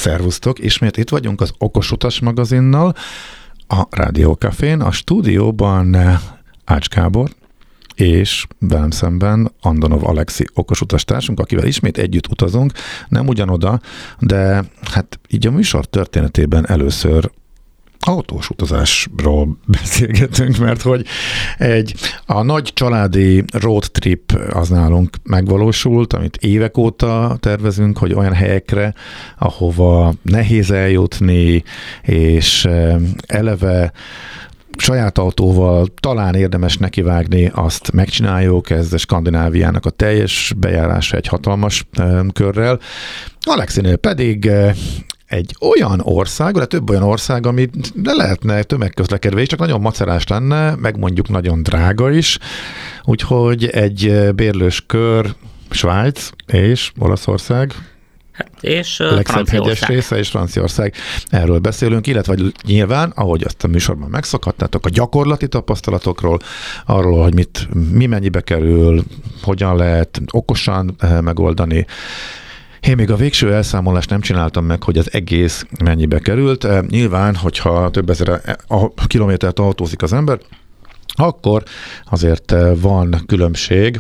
Szervusztok, ismét itt vagyunk az Okos Utas magazinnal, a Rádió Cafén, a stúdióban Ács Gábor, és velem szemben Andonov Alexi okosutas társunk, akivel ismét együtt utazunk, nem ugyanoda, de hát így a műsor történetében először autós utazásról beszélgetünk, mert hogy a nagy családi road trip az nálunk megvalósult, amit évek óta tervezünk, hogy olyan helyekre, ahova nehéz eljutni, és eleve saját autóval talán érdemes nekivágni, azt megcsináljuk, ez Skandináviának a teljes bejárása egy hatalmas körrel. Alexinél pedig egy olyan ország, vagy több olyan ország, ami lehetne tömegközlekedés, csak nagyon macerás lenne, meg mondjuk nagyon drága is, úgyhogy egy bérlős kör, Svájc és Olaszország, és legszebb hegyes része, és Franciaország. Erről beszélünk, illetve nyilván, ahogy azt a műsorban megszakadtátok, a gyakorlati tapasztalatokról, arról, hogy mi mennyibe kerül, hogyan lehet okosan megoldani. Én még a végső elszámolást nem csináltam meg, hogy az egész mennyibe került. Nyilván, hogyha több ezer kilométert autózik az ember, akkor azért van különbség,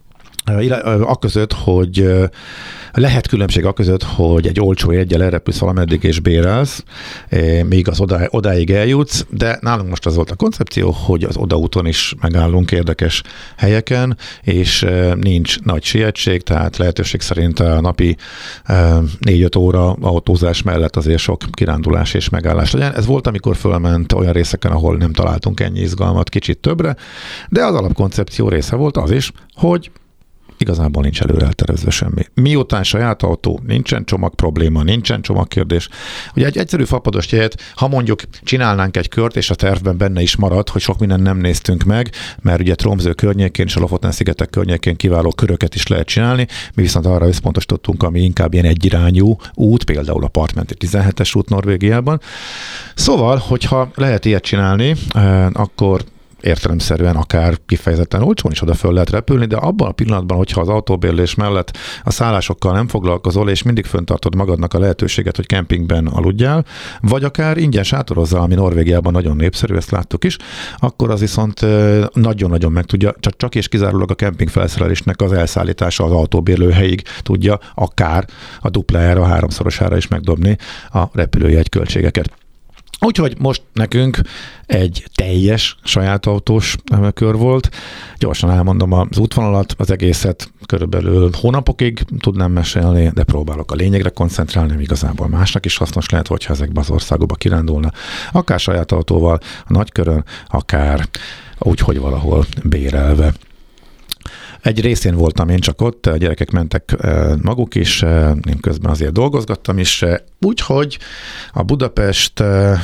aközött, hogy lehet különbség aközött, hogy egy olcsó jeggyel elrepülsz valameddig és bérelsz, míg az odáig eljutsz, de nálunk most az volt a koncepció, hogy az odaúton is megállunk érdekes helyeken, és nincs nagy sietség, tehát lehetőség szerint a napi 4-5 óra autózás mellett azért sok kirándulás és megállás legyen. Ez volt, amikor fölment olyan részeken, ahol nem találtunk ennyi izgalmat, kicsit többre, de az alapkoncepció része volt az is, hogy igazából nincs előre eltervezve semmi. Miután saját autó, nincsen csomag probléma, nincsen csomagkérdés. Ugye egy egyszerű fapados jegyet, ha mondjuk csinálnánk egy kört, és a tervben benne is marad, hogy sok mindent nem néztünk meg, mert ugye Tromsø környékén és a Lofoten-szigetek környékén kiváló köröket is lehet csinálni, mi viszont arra összpontosítottunk, ami inkább ilyen egyirányú út, például a partmenti 17-es út Norvégiában. Szóval, hogyha lehet ilyet csinálni, akkor értelemszerűen akár kifejezetten olcsón is oda föl lehet repülni, de abban a pillanatban, hogyha az autóbérlés mellett a szállásokkal nem foglalkozol, és mindig föntartod magadnak a lehetőséget, hogy kempingben aludjál, vagy akár ingyen sátorozzál, ami Norvégiában nagyon népszerű, ezt láttuk is, akkor az viszont nagyon-nagyon meg tudja, csak és kizárólag a kemping felszerelésnek az elszállítása az autóbérlőhelyig tudja akár a duplájára, a háromszorosára is megdobni a repülőjegy költségeket. Úgyhogy most nekünk egy teljes saját autós kör volt. Gyorsan elmondom az útvonalat, az egészet körülbelül hónapokig tudnám mesélni, de próbálok a lényegre koncentrálni, igazából másnak is hasznos lehet, hogyha ezekbe az országokba kirándulna. Akár saját autóval, a nagykörön, akár úgy, hogy valahol bérelve. Egy részén voltam én csak ott, a gyerekek mentek maguk is, én közben azért dolgozgattam is, úgyhogy a Budapest,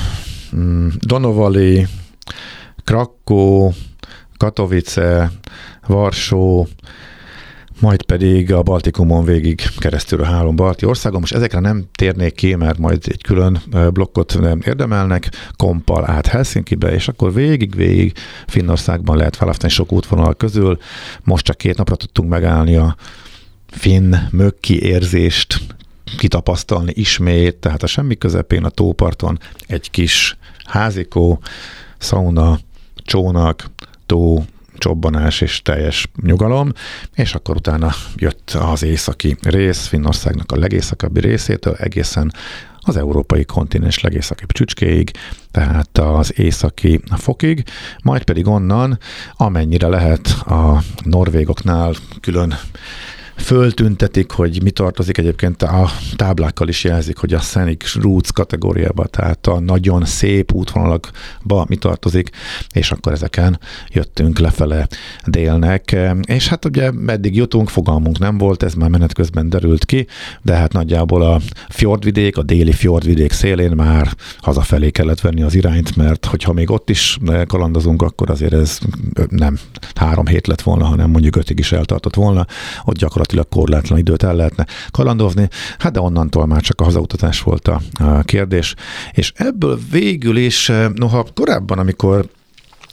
Donovali, Krakkó, Katowice, Varsó, majd pedig a Baltikumon végig keresztül a 3 balti országon. Most ezekre nem térnék ki, mert majd egy külön blokkot érdemelnek, Kompal át Helsinkibe, és akkor végig Finnországban lehet választani sok útvonal közül. Most csak 2 napra tudtunk megállni a finn mökki érzést kitapasztalni ismét, tehát a semmi közepén a tóparton egy kis házikó, szauna, csónak, tó, csobbanás és teljes nyugalom, és akkor utána jött az északi rész, Finnországnak a legészakabbi részétől egészen az európai kontinens legészakibb csücskéig, tehát az északi fokig, majd pedig onnan, amennyire lehet a norvégoknál külön föltüntetik, hogy mi tartozik, egyébként a táblákkal is jelzik, hogy a Scenic Routes kategóriába, tehát a nagyon szép útvonalakba mi tartozik, és akkor ezeken jöttünk lefele délnek, és hát ugye meddig jutunk, fogalmunk nem volt, ez már menet közben derült ki, de hát nagyjából a fjordvidék, a déli fjordvidék szélén már hazafelé kellett venni az irányt, mert hogyha még ott is kalandozunk, akkor azért ez nem 3 hét lett volna, hanem mondjuk 5-ig is eltartott volna, ott gyakorlatilag korlátlan időt el lehetne kalandozni, hát de onnantól már csak a hazautatás volt a kérdés. És ebből végül is, noha korábban, amikor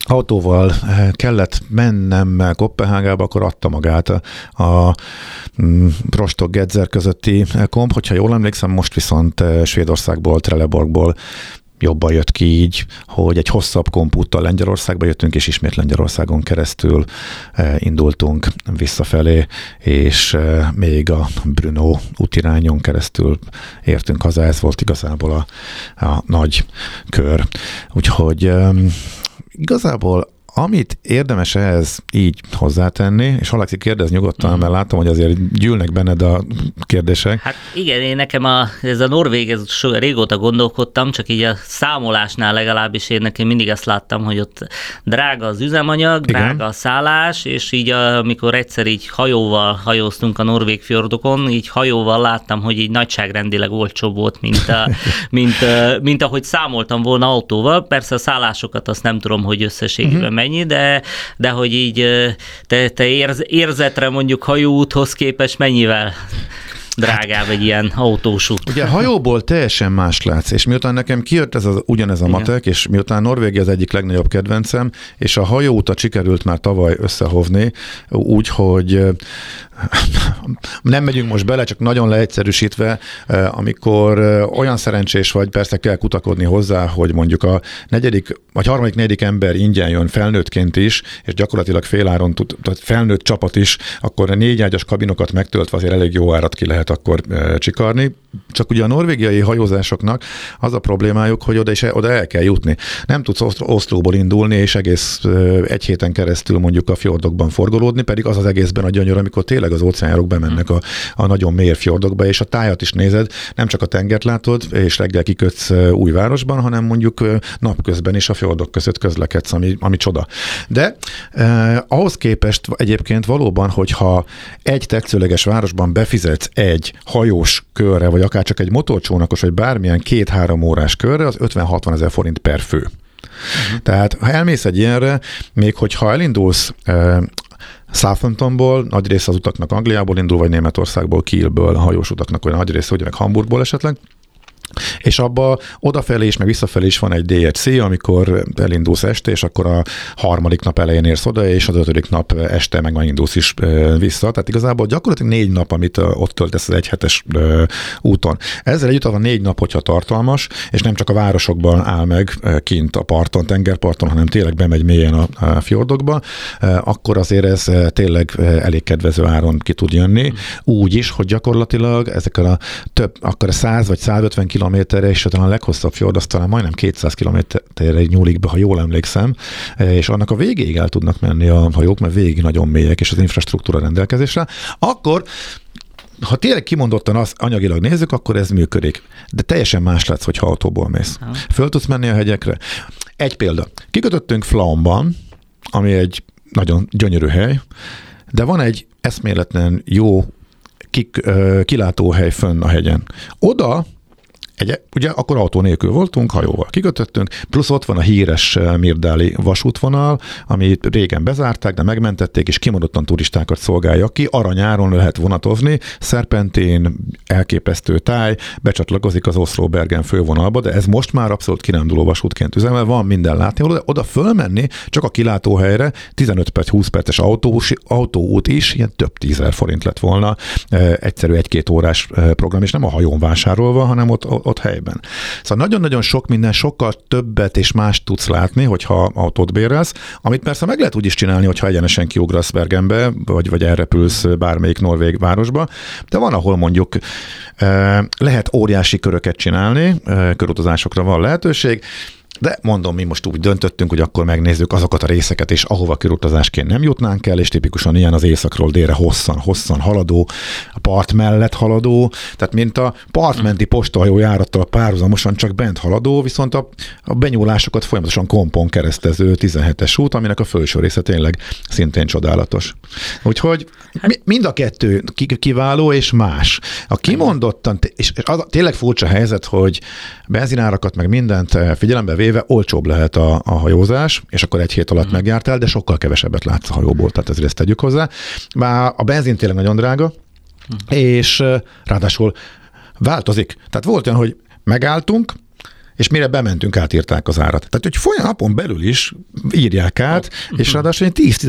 autóval kellett mennem Koppenhágába, akkor adta magát a Rostock-Gedser közötti komp, hogyha jól emlékszem, most viszont Svédországból, Trelleborgból jobban jött ki így, hogy egy hosszabb kompúttal Lengyelországba jöttünk, és ismét Lengyelországon keresztül indultunk visszafelé, és még a Brno útirányon keresztül értünk haza, ez volt igazából a nagy kör. Úgyhogy igazából amit érdemes ehhez így hozzátenni, és Alexi, kérdez nyugodtan, mert látom, hogy azért gyűlnek benned a kérdések. Hát igen, nekem ez a norvég, régóta gondolkodtam, csak így a számolásnál legalábbis nekem mindig azt láttam, hogy ott drága az üzemanyag, igen, drága a szállás, és így amikor egyszer így hajóval hajóztunk a norvég fjordokon, így hajóval láttam, hogy így nagyságrendileg olcsóbb volt, mint ahogy számoltam volna autóval. Persze a szállásokat azt nem tudom, hogy összességében mennyi, de hogy így te érzetre mondjuk hajóúthoz képest mennyivel drágább egy ilyen autós út. Ugye hajóból teljesen más látsz, és miután nekem kijött ugyanez a matek, és miután Norvégia az egyik legnagyobb kedvencem, és a hajóutat sikerült már tavaly összehovni, úgyhogy nem megyünk most bele, csak nagyon leegyszerűsítve, amikor olyan szerencsés vagy, persze kell kutakodni hozzá, hogy mondjuk a harmadik, negyedik ember ingyen jön felnőttként is, és gyakorlatilag féláron tehát felnőtt csapat is, akkor a 4 ágyas kabinokat megtöltve azért elég jó árat ki lehet akkor csikarni. Csak ugye a norvégiai hajózásoknak az a problémájuk, hogy oda el kell jutni. Nem tudsz Oszlóból indulni, és egész egy héten keresztül mondjuk a fjordokban forgolódni, pedig az egészben a gyönyör, amikor tényleg az óceánok bemennek a nagyon mély fjordokba, és a tájat is nézed, nem csak a tengert látod, és reggel kikötsz új városban, hanem mondjuk napközben is a fjordok között közlekedsz, ami csoda. De ahhoz képest egyébként valóban, hogyha egy tetszőleges városban befizetsz egy hajós körre, vagy akár csak egy motorcsónakos, vagy bármilyen 2-3 órás körre, az 50-60 ezer forint per fő. Tehát ha elmész egy ilyenre, még hogyha elindulsz Southamptonból, nagy része az utaknak Angliából indul, vagy Németországból, Kielből, a hajós utaknak olyan nagy része, ugye meg Hamburgból esetleg, és abba odafelé is, meg visszafelé is van egy DHC, amikor elindulsz este, és akkor a harmadik nap elején érsz oda, és az 5. nap este meg indulsz is vissza. Tehát igazából gyakorlatilag 4 nap, amit ott töltesz az 1 hetes úton. Ezzel együtt van 4 nap, hogyha tartalmas, és nem csak a városokban áll meg kint a parton, tengerparton, hanem tényleg bemegy mélyen a fjordokba, akkor azért ez tényleg elég kedvező áron ki tud jönni. Úgy is, hogy gyakorlatilag ezekkel a akkor a 100 vagy 150 kilométerre, és talán a leghosszabb fjord, az talán majdnem 200 kilométerre nyúlik be, ha jól emlékszem, és annak a végéig el tudnak menni a hajók, mert végig nagyon mélyek, és az infrastruktúra rendelkezésre, akkor ha tényleg kimondottan azt anyagilag nézzük, akkor ez működik. De teljesen más lesz, hogyha autóból mész. Föl tudsz menni a hegyekre. Egy példa. Kikötöttünk Flaumban, ami egy nagyon gyönyörű hely, de van egy eszméletlen jó kilátóhely fönn a hegyen. Oda ugye akkor autó nélkül voltunk, hajóval kikötöttünk, plusz ott van a híres mirdáli vasútvonal, amit régen bezárták, de megmentették, és kimondottan turistákat szolgálja ki. Aranyáron lehet vonatozni, szerpentén, elképesztő táj, becsatlakozik az Oslo-Bergen fővonalba, de ez most már abszolút kiránduló vasútként üzemel, van minden látni, de oda fölmenni csak a kilátóhelyre 15 perc, 20 perces autóút is, ilyen több 10 000 forint lett volna, egyszerű 1-2 órás program, és nem a hajón vásárolva, hanem ott helyben. Szóval nagyon-nagyon sok minden, sokkal többet és más tudsz látni, hogyha autót bérelsz, amit persze meg lehet úgy is csinálni, hogyha egyenesen kiugrasz Bergenbe, vagy elrepülsz bármelyik norvég városba, de van, ahol mondjuk lehet óriási köröket csinálni, körutazásokra van lehetőség, de mondom, mi most úgy döntöttünk, hogy akkor megnézzük azokat a részeket, és ahova körutazásként nem jutnánk el, és tipikusan ilyen az északról délre hosszan haladó, a part mellett haladó, tehát mint a partmenti postahajó járattal párhuzamosan csak bent haladó, viszont a benyúlásokat folyamatosan kompon keresztező 17-es út, aminek a felső része tényleg szintén csodálatos. Úgyhogy mind a kettő kiváló és más. A kimondottan, és az tényleg furcsa helyzet, hogy benzinárakat meg mindent figyelembe véve olcsóbb lehet a hajózás, és akkor 1 hét alatt megjártál, de sokkal kevesebbet látsz a hajóból, tehát ezért ezt tegyük hozzá. Már a benzin tényleg nagyon drága, és ráadásul változik. Tehát volt olyan, hogy megálltunk, és mire bementünk, átírták az árat. Tehát, hogy napon belül is írják át, és ráadásul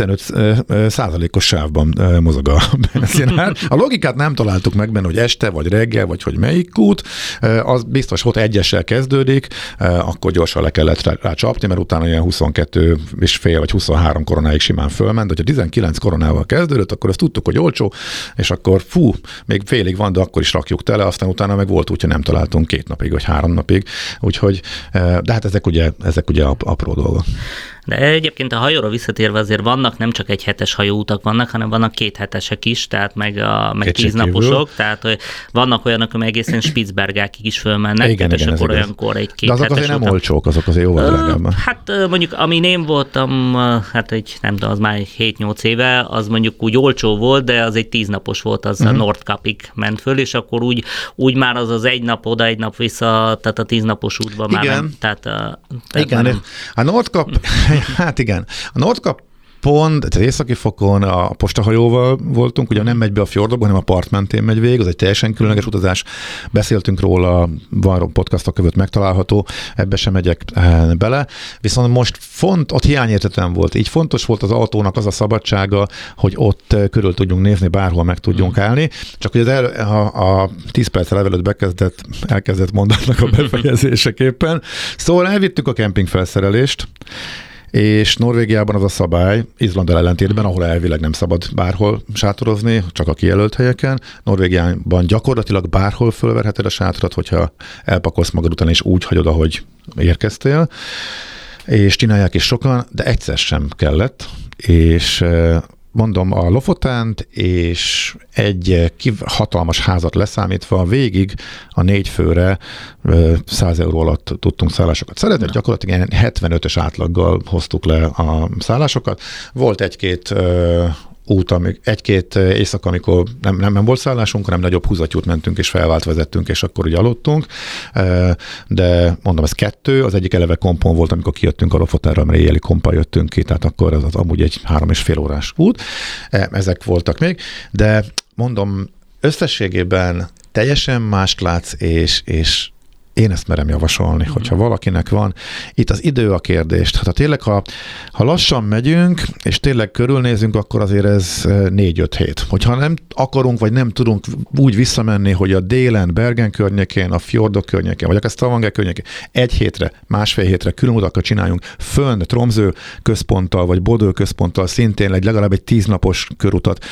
10-15% sávban mozog a benzinár. A logikát nem találtuk meg benne, hogy este, vagy reggel, vagy hogy melyik kút. Az biztos volt, egyessel kezdődik, akkor gyorsan le kellett rá csapni, mert utána ilyen 22,5 vagy 23 koronáig simán fölment, de ha 19 koronával kezdődött, akkor azt tudtuk, hogy olcsó, és akkor még félig van, de akkor is rakjuk tele, aztán utána meg volt úgy, hogy nem találtunk 2 napig, vagy 3 napig, úgyhogy, de hát ezek ugye apró dolgok. De egyébként a hajóra visszatérve azért vannak, nem csak egy hetes hajóutak vannak, hanem vannak 2 hetesek is, tehát meg 10 naposok, tehát vannak olyanok, amely egészen Spitzbergákig is fölmennek, igen, és akkor olyankor egy 2 de azok azért nem olcsók, azok azért jóval drágább. Hát mondjuk, amin én voltam, hát egy, nem tudom, az már 7-8 éve, az mondjuk úgy olcsó volt, de az egy 10 napos volt, az a Nordkapig ment föl, és akkor úgy már az egy nap oda, egy nap vissza, tehát a 10 napos útban már nem. Tehát igen, nem. A Nordkap, hát igen, a Nordkap pont, az északi fokon a postahajóval voltunk, ugye nem megy be a fjordokba, hanem a part mentén megy végig, az egy teljesen különleges utazás. Beszéltünk róla, van podcastok között megtalálható, ebbe sem megyek bele. Viszont most ott hiányérzetem volt. Így fontos volt az autónak az a szabadsága, hogy ott körül tudjunk nézni, bárhol meg tudjunk állni. Csak hogy a 10 perccel ezelőtt elkezdett mondatnak a befejezéseképpen. Szóval elvittük a kempingfelszerelést, és Norvégiában az a szabály, Izlanddal ellentétben, ahol elvileg nem szabad bárhol sátorozni, csak a kijelölt helyeken. Norvégiában gyakorlatilag bárhol fölverheted a sátorat, hogyha elpakolsz magad után, és úgy hagyod, ahogy érkeztél. És csinálják is sokan, de egyszer sem kellett, és mondom, a Lofotent és egy hatalmas házat leszámítva végig a 4 főre 100 euró alatt tudtunk szállásokat szeretni. Gyakorlatilag 75-ös átlaggal hoztuk le a szállásokat. Volt egy-két egy-két éjszaka, amikor nem volt szállásunk, hanem nagyobb húzattyút mentünk, és felvált vezettünk, és akkor ugye aludtunk. De mondom, ez 2, az egyik eleve kompon volt, amikor kijöttünk a Lofotenra, mert éjjeli kompal jöttünk ki, tehát akkor az amúgy egy 3,5 órás út. Ezek voltak még, de mondom, összességében teljesen mást látsz, és én ezt merem javasolni, hogyha valakinek van. Itt az idő a kérdés. Hát tényleg, ha lassan megyünk, és tényleg körülnézünk, akkor azért ez 4-5 hét. Hogyha nem akarunk, vagy nem tudunk úgy visszamenni, hogy a délen, Bergen környékén, a fjordok környékén, vagy akár Stavanger környékén 1 hétre, 1,5 hétre külön utakat csináljunk, fönn Tromsø központtal, vagy Bodø központtal szintén legalább egy 10 napos körutat.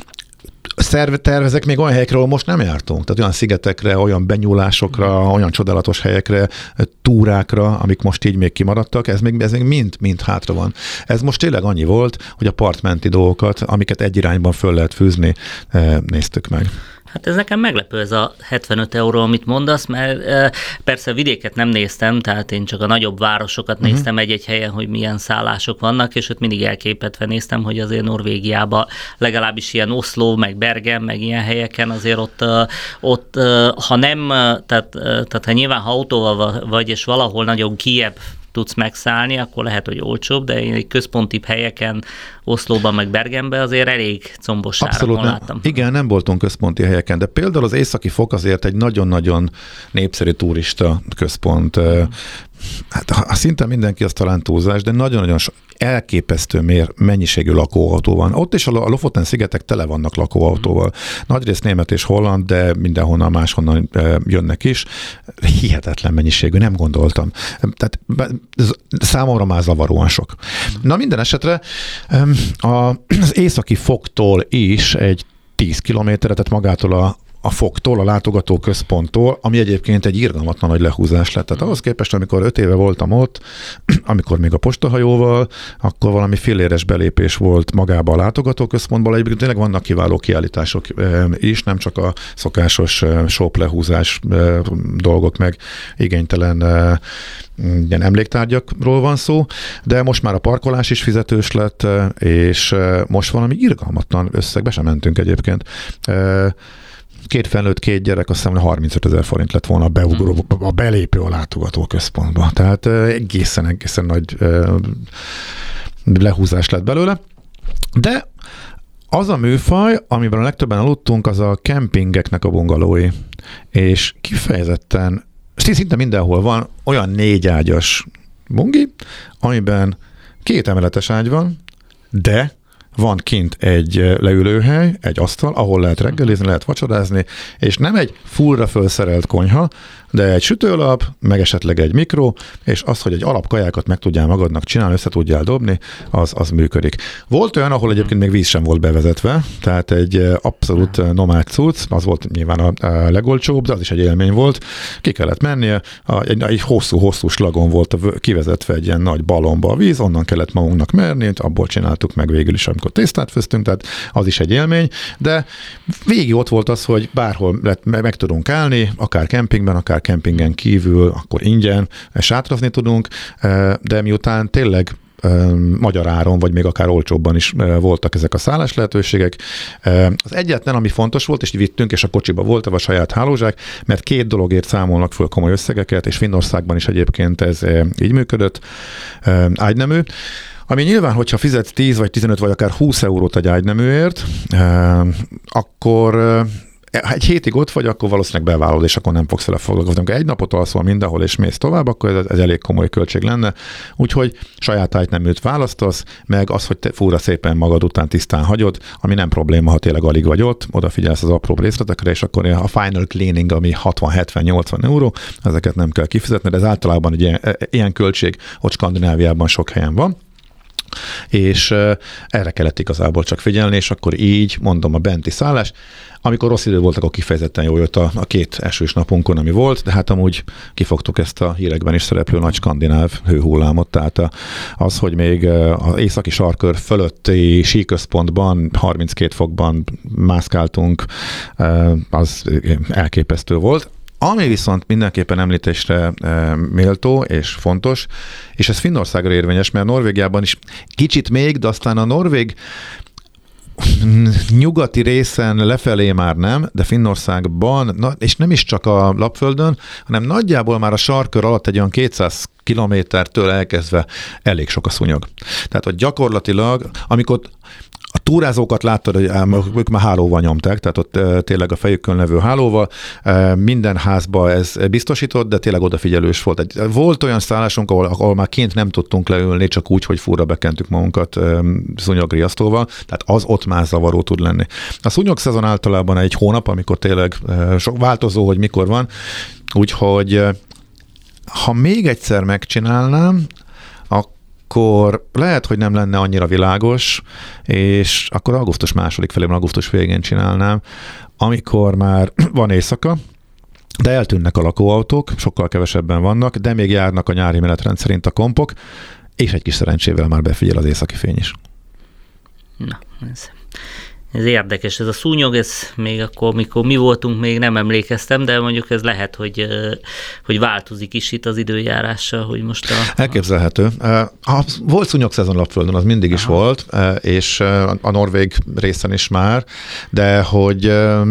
Tervezek még olyan helyekre, ahol most nem jártunk. Tehát olyan szigetekre, olyan benyúlásokra, olyan csodálatos helyekre, túrákra, amik most így még kimaradtak, ez még mind hátra van. Ez most tényleg annyi volt, hogy a partmenti dolgokat, amiket egy irányban föl lehet fűzni, néztük meg. Hát ez nekem meglepő, ez a 75 euró, amit mondasz, mert persze vidéket nem néztem, tehát én csak a nagyobb városokat néztem egy-egy helyen, hogy milyen szállások vannak, és ott mindig elképetve néztem, hogy azért Norvégiában legalábbis ilyen Oszló, meg Bergen, meg ilyen helyeken azért ott ha nem, tehát ha nyilván ha autóval vagy, és valahol nagyon kijebb tudsz megszállni, akkor lehet, hogy olcsóbb, de én egy központi helyeken, Oszlóban meg Bergenben azért elég combos árakon láttam. Igen, nem voltunk központi helyeken, de például az északi fok azért egy nagyon-nagyon népszerű turista központ. Hát szinte mindenki az talán túlzás, de nagyon-nagyon elképesztő mennyiségű lakóautó van. Ott is a Lofoten szigetek tele vannak lakóautóval. Nagyrészt német és holland, de mindenhonnan máshonnan jönnek is. Hihetetlen mennyiségű, nem gondoltam. Tehát számomra már zavaróan sok. Na minden esetre az északi foktól is egy 10 kilométerre, tehát magától a foktól, a látogató központtól, ami egyébként egy irgalmatlan nagy lehúzás lett. Tehát ahhoz képest, amikor 5 éve voltam ott, amikor még a postahajóval, akkor valami filléres belépés volt magába a látogató központból. Egyébként tényleg vannak kiváló kiállítások is, nem csak a szokásos shop lehúzás dolgok, meg igénytelen ilyen emléktárgyakról van szó, de most már a parkolás is fizetős lett, és most valami irgalmatlan összegbe sem mentünk egyébként. 2 felnőtt, 2 gyerek, azt hiszem 35 000 forint lett volna a belépő a látogató központba. Tehát egészen nagy lehúzás lett belőle. De az a műfaj, amiben a legtöbben aludtunk, az a kempingeknek a bungalói. És kifejezetten szinte mindenhol van olyan 4 ágyas bungi, amiben 2 emeletes ágy van, de van kint egy leülőhely, egy asztal, ahol lehet reggelizni, lehet vacsorázni, és nem egy fullra felszerelt konyha, de egy sütőlap, meg esetleg egy mikro, és az, hogy egy alapkajákat meg tudjál magadnak csinálni, össze tudjál dobni, az működik. Volt olyan, ahol egyébként még víz sem volt bevezetve, tehát egy abszolút nomád cucc, az volt nyilván a legolcsóbb, de az is egy élmény volt. Ki kellett mennie, egy hosszú slagon volt kivezetve egy ilyen nagy ballonba a víz, onnan kellett magunknak merni, abból csináltuk meg végül is, amikor tésztát főztünk, tehát az is egy élmény, de végig ott volt az, hogy bárhol meg tudunk állni, akár kempingben, akár kempingen kívül, akkor ingyen sátrazni tudunk, de miután tényleg magyar áron, vagy még akár olcsóbban is voltak ezek a szállás lehetőségek. Az egyetlen, ami fontos volt, és így vittünk, és a kocsiba volt a saját hálózsák, mert 2 dologért számolnak föl komoly összegeket, és Finnországban is egyébként ez így működött, ágynemű. Ami nyilván, hogyha fizetsz 10 vagy 15 vagy akár 20 eurót egy ágyneműért, akkor egy hétig ott vagy, akkor valószínűleg bevállalod, és akkor nem fogsz vele foglalkozni. Amikor egy napot alszol mindenhol, és mész tovább, akkor ez elég komoly költség lenne. Úgyhogy saját ágyneműt választasz, meg az, hogy te fúra szépen magad után tisztán hagyod, ami nem probléma, ha tényleg alig vagy ott, odafigyelsz az apró részletekre, és akkor a final cleaning, ami 60-70-80 euró, ezeket nem kell kifizetni, de ez általában egy ilyen költség, ott Skandináviában sok helyen van. És erre kellett igazából csak figyelni, és akkor így mondom a benti szállás. Amikor rossz idő volt, akkor kifejezetten jól jött a 2 esős napunkon, ami volt, de hát amúgy kifogtuk ezt a hírekben is szereplő nagy skandináv hőhullámot, tehát az, hogy még az északi sarkör fölötti síközpontban 32 fokban mászkáltunk, az elképesztő volt. Ami viszont mindenképpen említésre méltó és fontos, és ez Finnországra érvényes, mert Norvégiában is kicsit még, de aztán a norvég nyugati részen lefelé már nem, de Finnországban, és nem is csak a Lapföldön, hanem nagyjából már a sarkör alatt egy olyan 200 kilométertől elkezdve elég sok a szúnyog. Tehát, hogy gyakorlatilag, amikor a túrázókat láttad, hogy ők már hálóval nyomták, tehát ott tényleg a fejükön levő hálóval. Minden házba ez biztosított, de tényleg odafigyelős volt. Volt olyan szállásunk, ahol már kint nem tudtunk leülni, csak úgy, hogy fúra bekentük magunkat szúnyogriasztóval, tehát az ott már zavaró tud lenni. A szúnyogszezon általában egy hónap, amikor tényleg sok változó, hogy mikor van, úgyhogy ha még egyszer megcsinálnám, akkor lehet, hogy nem lenne annyira világos, és akkor augusztus második felében, augusztus végén csinálnám, amikor már van éjszaka, de eltűnnek a lakóautók, sokkal kevesebben vannak, de még járnak a nyári menetrend szerint a kompok, és egy kis szerencsével már befigyel az északi fény is. Na, ez érdekes, ez a szúnyog, ez még akkor, mikor mi voltunk, még nem emlékeztem, de mondjuk ez lehet, hogy változik is itt az időjárással, hogy most Elképzelhető. Volt szúnyogszezon Lapföldön, az mindig is volt, és a norvég részen is már, de hogy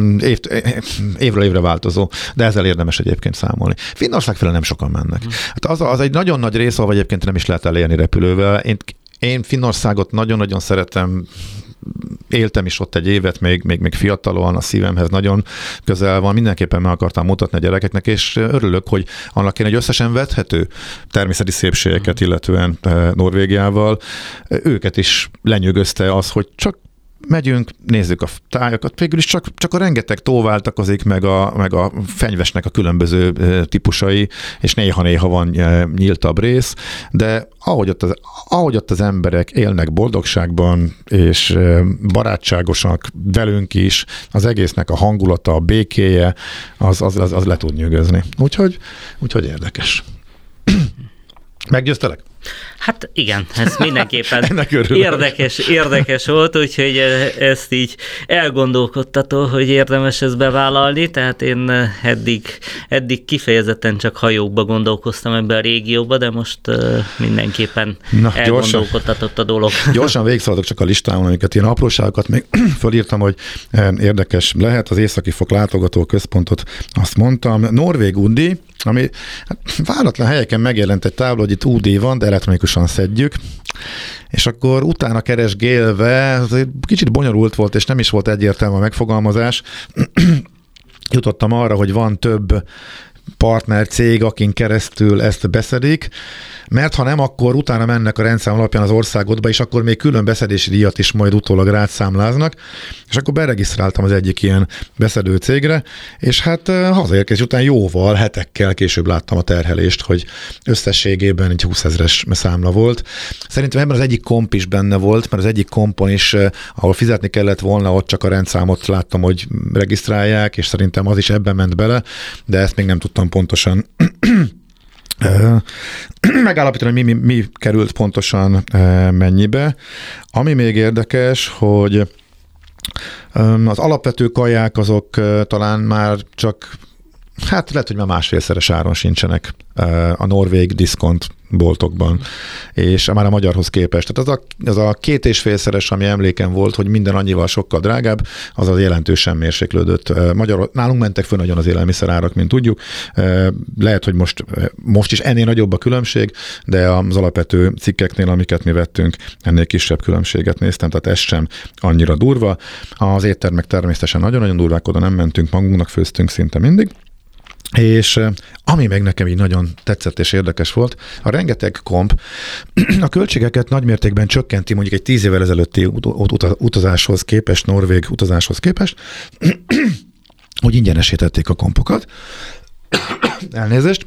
évről évre változó, de ezzel érdemes egyébként számolni. Finnország fele nem sokan mennek. Hát az egy nagyon nagy rész, ahol egyébként nem is lehet elérni repülővel. Én Finnországot nagyon-nagyon szeretem, éltem is ott egy évet, még fiatalon, a szívemhez nagyon közel van, mindenképpen meg akartam mutatni a gyerekeknek, és örülök, hogy annak én egy összesen vethető természeti szépségeket illetően Norvégiával. Őket is lenyűgözte az, hogy csak megyünk, nézzük a tájakat, végül is csak a rengeteg tó váltakozik, meg a fenyvesnek a különböző típusai, és néha-néha van nyíltabb rész, de ahogy ott az emberek élnek boldogságban, és barátságosak velünk is, az egésznek a hangulata, a békéje, az le tud nyűgözni. Úgyhogy érdekes. Meggyőztelek? Hát igen, ez mindenképpen érdekes volt, úgyhogy ezt így elgondolkodtató, hogy érdemes ezt bevállalni, tehát én eddig kifejezetten csak hajókba gondolkoztam ebbe a régióba, de most mindenképpen elgondolkodtatott a dolog. Gyorsan végigszaladok csak a listámon, amiket ilyen apróságokat még fölírtam, hogy érdekes lehet, az északi fok látogató központot azt mondtam. Norvég UDI, ami váratlan helyeken megjelent egy tábla, hogy itt UD van, de elektronikusan szedjük, és akkor utána keresgélve, kicsit bonyolult volt, és nem is volt egyértelmű a megfogalmazás, jutottam arra, hogy van több partner cég, akin keresztül ezt beszedik, mert ha nem, akkor utána mennek a rendszám alapján az országodba, és akkor még külön beszedési díjat is majd utólag rátszámláznak, és akkor beregisztráltam az egyik ilyen beszedő cégre, és hát hazaérkezés után jóval, hetekkel később láttam a terhelést, hogy összességében egy 20 000-es számla volt. Szerintem ebben az egyik komp is benne volt, mert az egyik kompon is, ahol fizetni kellett volna, ott csak a rendszámot láttam, hogy regisztrálják, és szerintem az is ebben ment bele, de ezt még nem tudtam pontosan megállapítani, hogy mi került pontosan mennyibe. Ami még érdekes, hogy az alapvető kaják azok talán már csak, hát lehet, hogy már másfélszeres áron sincsenek a norvég diszkont boltokban, és már a magyarhoz képest. Tehát az a 2,5-szeres, ami emlékem volt, hogy minden annyival sokkal drágább, az jelentősen mérséklődött. Nálunk mentek föl nagyon az élelmiszerárak, mint tudjuk. Lehet, hogy most is ennél nagyobb a különbség, de az alapvető cikkeknél, amiket mi vettünk, ennél kisebb különbséget néztem, tehát ez sem annyira durva. Az éttermek természetesen nagyon-nagyon durvák, oda nem mentünk, magunknak főztünk szinte mindig. És ami meg nekem így nagyon tetszett és érdekes volt, a rengeteg komp a költségeket nagymértékben csökkenti mondjuk egy 10 évvel ezelőtti utazáshoz képest, norvég utazáshoz képest, hogy ingyenesítették a kompokat. Elnézést.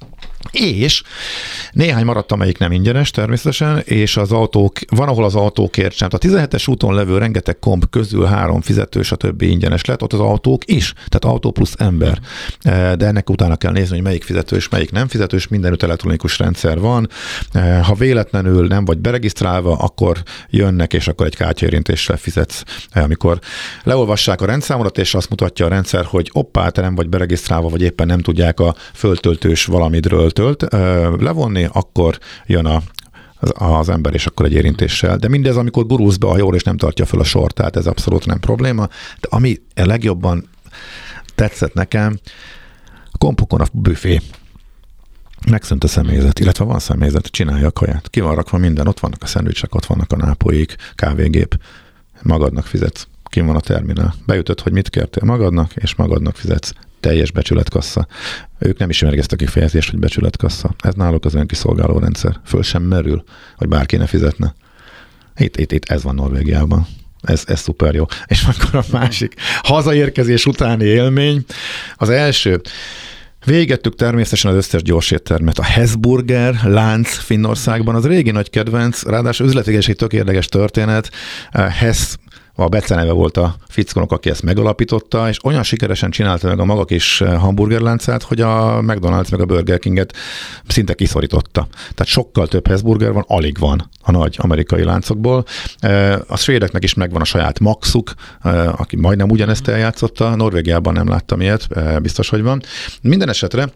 És néhány maradt, amelyik nem ingyenes természetesen, és az autók, van, ahol az autókért sem. A 17-es úton levő rengeteg komp közül 3 fizetős, a többi ingyenes lett, ott az autók is, tehát autó plusz ember. De ennek utána kell nézni, hogy melyik fizetős, melyik nem fizetős, mindenütt elektronikus rendszer van. Ha véletlenül nem vagy beregisztrálva, akkor jönnek, és akkor egy kártyaérintéssel fizetsz. Amikor leolvassák a rendszámodat, és azt mutatja a rendszer, hogy hoppá, te nem vagy beregisztrálva, vagy éppen nem tudják a föltöltős valamidről levonni, akkor jön az ember, és akkor egy érintéssel. De mindez, amikor gurulsz be a jól, és nem tartja fel a sort, tehát ez abszolút nem probléma. De ami a legjobban tetszett nekem, a kompokon a büfé. Megszűnt a személyzet, illetve van személyzet, csinálja a kaját. Ki van rakva minden, ott vannak a szendvicsek, ott vannak a nápolyik, kávégép, magadnak fizetsz. Kim van a terminál. Beütött, hogy mit kértél magadnak, és magadnak fizetsz. Teljes becsületkassa. Ők nem ismerik ezt a kifejezést, hogy becsületkassa. Ez náluk az önkiszolgáló rendszer. Föl sem merül, hogy bárki ne fizetne. Itt ez van Norvégiában. Ez szuper jó. És akkor a másik hazaérkezés utáni élmény. Az első, végettük természetesen az összes gyorséttermet. A Hesburger lánc Finnországban az régi nagy kedvenc, ráadásul üzletileg is egy tök érdekes történet. Hess a beceneve volt a fickónak, aki ezt megalapította, és olyan sikeresen csinálta meg a maga kis hamburgerláncát, hogy a McDonald's meg a Burger Kinget szinte kiszorította. Tehát sokkal több Hesburger van, alig van a nagy amerikai láncokból. A svédeknek is megvan a saját Maxuk, aki majdnem ugyanezt eljátszotta. Norvégiában nem láttam ilyet, biztos, hogy van. Minden esetre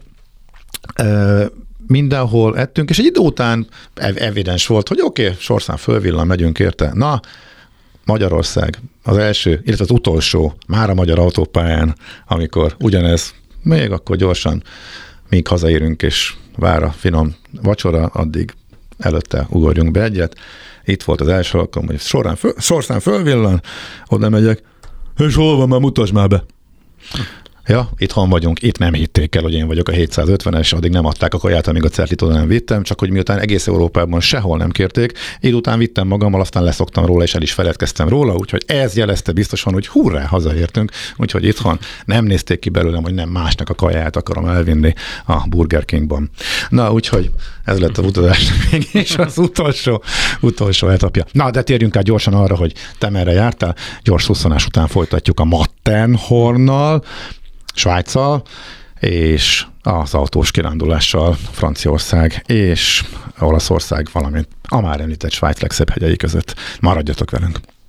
mindenhol ettünk, és egy idő után evidens volt, hogy oké, sorszám fölvillan, megyünk érte. Na, Magyarország az első, illetve az utolsó, már a magyar autópályán, amikor ugyanez, még akkor gyorsan, míg hazaérünk, és vár a finom vacsora, addig előtte ugorjunk be egyet. Itt volt az első alkalom, hogy sorszám fölvillan, oda megyek, és hol van, már mutasd már be. Ja, itthon vagyunk, itt nem hitték el, hogy én vagyok a 750-es, addig nem adták a kaját, amíg a certit oda nem vittem, csak hogy miután egész Európában sehol nem kérték, így után vittem magammal, aztán leszoktam róla, és el is feledkeztem róla, úgyhogy ez jelezte biztosan, hogy hurrá, hazaértünk, úgyhogy itthon nem nézték ki belőlem, hogy nem másnak a kajáját akarom elvinni a Burger Kingban. Na, úgyhogy ez lett az utazásnak mégis az utolsó etapja. Na, de térjünk át gyorsan arra, hogy te merre jártál. Gyors szusszanás után folytatjuk a Matterhornnal, Svájccal, és az autós kirándulással Franciaország és Olaszország, valamint a már említett Svájc legszebb hegyei között. Maradjatok velünk!